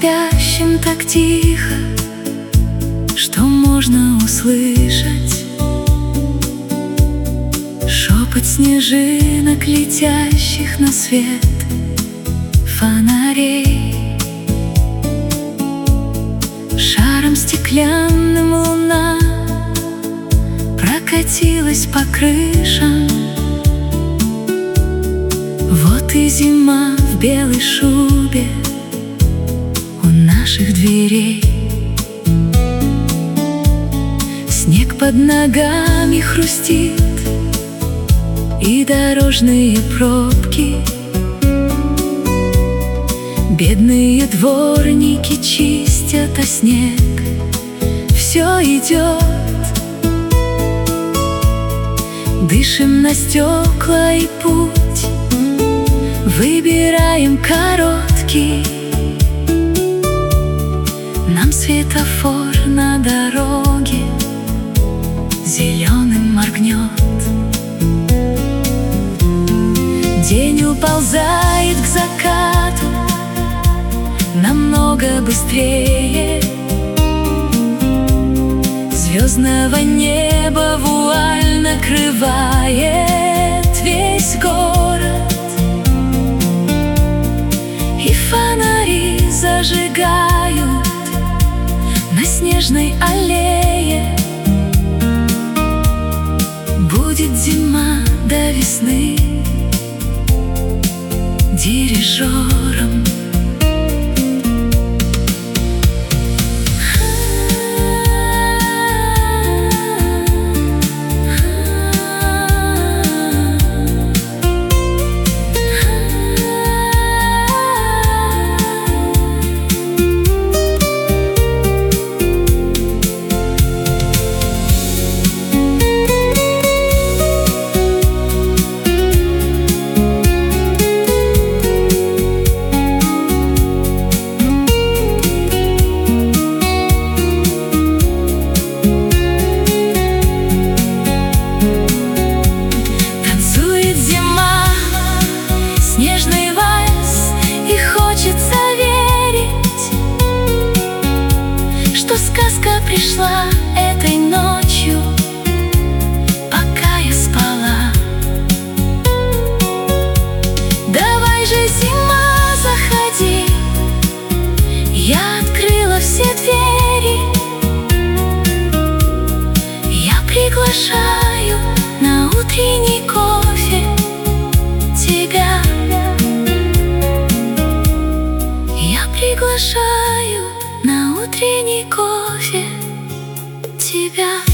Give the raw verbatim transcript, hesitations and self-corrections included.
спящим так тихо, что можно услышать шепот снежинок, летящих на свет фонарей. Шаром стеклянным луна прокатилась по крышам. Вот и зима в белой шубе у наших дверей. Снег под ногами хрустит, и дорожные пробки. Бедные дворники чистят, а снег все идет. Дышим на стекла и путь выбираем короткий. Нам светофор на дороге зеленым моргнет. День уползает к закату намного быстрее. Звездного неба вуаль накрывает весь город, и фонари зажигают на снежной аллее. Будет зима до весны дирижером. Сказка пришла этой ночью, пока я спала. Давай же, зима, заходи. Я открыла все двери. Я приглашаю на утренний кофе тебя. Я приглашаю на утренний кофе тебя.